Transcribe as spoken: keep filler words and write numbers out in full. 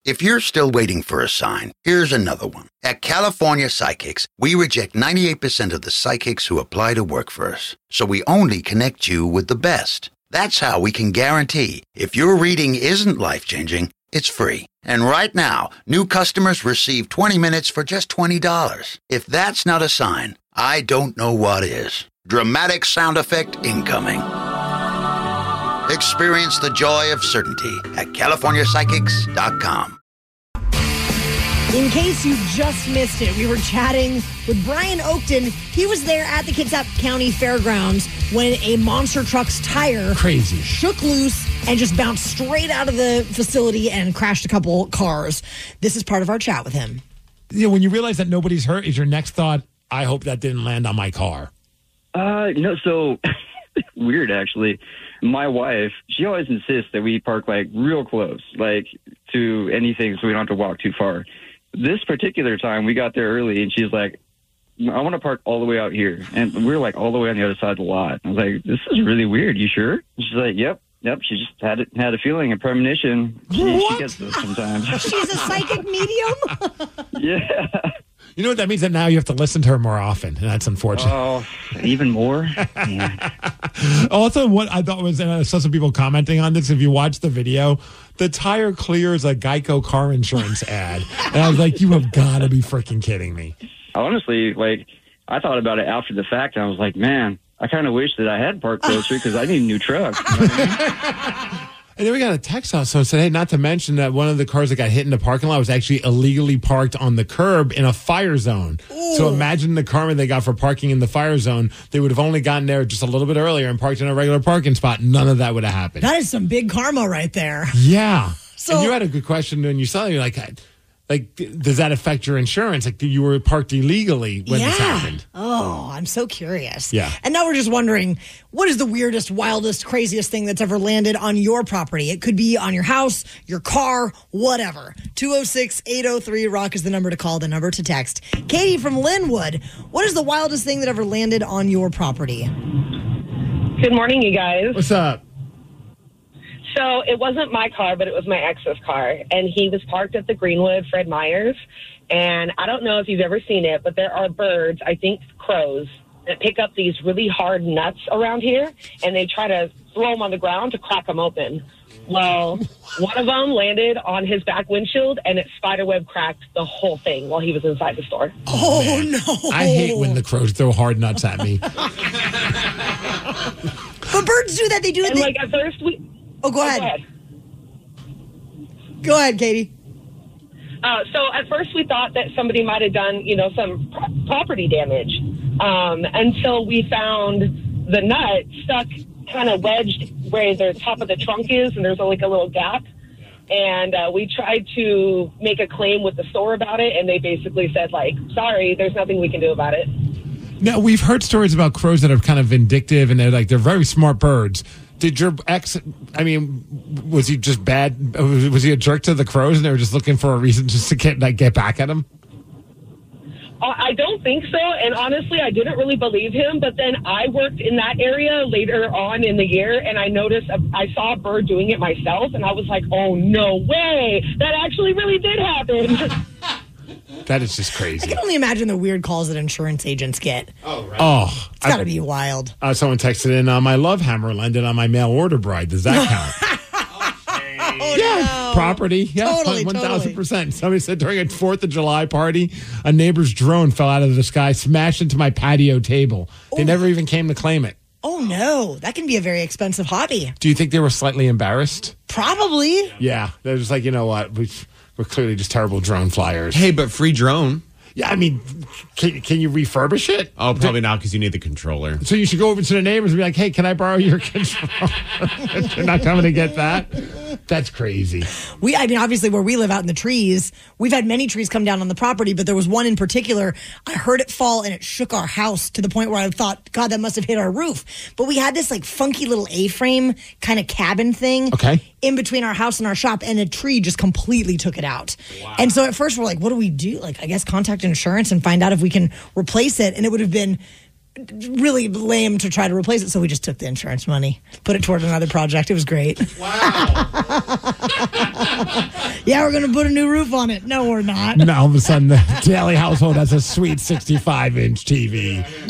If you're still waiting for a sign, here's another one. At California Psychics, we reject ninety-eight percent of the psychics who apply to work for us. So we only connect you with the best. That's how we can guarantee if your reading isn't life-changing, it's free. And right now, new customers receive twenty minutes for just twenty dollars. If that's not a sign, I don't know what is. Dramatic sound effect incoming. Experience the joy of certainty at California Psychics dot com. In case you just missed it, we were chatting with Brian Oakton. He was there at the Kitsap County Fairgrounds when a monster truck's tire crazy shook loose and just bounced straight out of the facility and crashed a couple cars. This is part of our chat with him. Yeah, when you realize that nobody's hurt, is your next thought, I hope that didn't land on my car? Uh, no, so weird, actually. My wife, she always insists that we park, like, real close, like, to anything so we don't have to walk too far. This particular time, we got there early, and she's like, I want to park all the way out here. And we we're, like, all the way on the other side of the lot. I was like, this is really weird. You sure? And she's like, yep. Yep, she just had it, had a feeling, a premonition. She, she gets this sometimes. She's a psychic medium? Yeah. You know what that means? That now you have to listen to her more often, and that's unfortunate. Oh, even more? Yeah. Also, what I thought was, and I saw some people commenting on this, if you watch the video, the tire clears a Geico car insurance ad. And I was like, you have got to be freaking kidding me. Honestly, like, I thought about it after the fact, and I was like, man, I kind of wish that I had parked closer because I need a new truck. You know what I mean? And then we got a text also and said, hey, not to mention that one of the cars that got hit in the parking lot was actually illegally parked on the curb in a fire zone. Ooh. So imagine the karma they got for parking in the fire zone. They would have only gotten there just a little bit earlier and parked in a regular parking spot. None of that would have happened. That is some big karma right there. Yeah. So, and you had a good question when you saw it. You're like, like, does that affect your insurance? Like, you were parked illegally when yeah. this happened. Oh, I'm so curious. Yeah. And now we're just wondering, what is the weirdest, wildest, craziest thing that's ever landed on your property? It could be on your house, your car, whatever. two oh six, eight oh three, ROCK is the number to call, the number to text. Katie from Linwood, what is the wildest thing that ever landed on your property? Good morning, you guys. What's up? So it wasn't my car, but it was my ex's car. And he was parked at the Greenwood Fred Meyers. And I don't know if you've ever seen it, but there are birds, I think crows, that pick up these really hard nuts around here. And they try to throw them on the ground to crack them open. Well, one of them landed on his back windshield, and it spiderweb cracked the whole thing while he was inside the store. Oh, oh no. I hate when the crows throw hard nuts at me. But birds do that. They do it. And they... like at first we... Oh, go oh, ahead. Go ahead. Go ahead, Katie. Uh, so at first we thought that somebody might have done, you know, some pro- property damage um, until we found the nut stuck kind of wedged where the top of the trunk is, and there's like a little gap. And uh, we tried to make a claim with the store about it, and they basically said, like, sorry, there's nothing we can do about it. Now, we've heard stories about crows that are kind of vindictive, and they're like, they're very smart birds. Did your ex, I mean, was he just bad? Was he a jerk to the crows and they were just looking for a reason just to get, like, get back at him? Uh, I don't think so. And honestly, I didn't really believe him. But then I worked in that area later on in the year, and I noticed, a, I saw a bird doing it myself. And I was like, oh, no way. That actually really did happen. That is just crazy. I can only imagine the weird calls that insurance agents get. Oh, right. Oh, it's got to be wild. Uh, someone texted in, uh, my love hammer landed on my mail order bride. Does that count? Oh, yeah, no. property. Yeah, totally, one thousand percent. Totally. Somebody said during a fourth of July party, a neighbor's drone fell out of the sky, smashed into my patio table. They Ooh. never even came to claim it. Oh, no. That can be a very expensive hobby. Do you think they were slightly embarrassed? Probably. Yeah. They're just like, you know what? We, we're clearly just terrible drone flyers. Hey, but free drone. Yeah, I mean, can, can you refurbish it? Oh, probably not because you need the controller. So you should go over to the neighbors and be like, hey, can I borrow your controller? You're not coming to get that? That's crazy. We, I mean, obviously where we live out in the trees, we've had many trees come down on the property, but there was one in particular, I heard it fall and it shook our house to the point where I thought, God, that must have hit our roof. But we had this like funky little A-frame kind of cabin thing okay. in between our house and our shop, and a tree just completely took it out. Wow. And so at first we're like, what do we do? Like, I guess contact insurance and find out if we can replace it. And it would have been really lame to try to replace it, so we just took the insurance money, put it toward another project. It was great. Wow. Yeah, we're going to put a new roof on it. No, we're not. Now all of a sudden, the Daily household has a sweet sixty-five inch T V.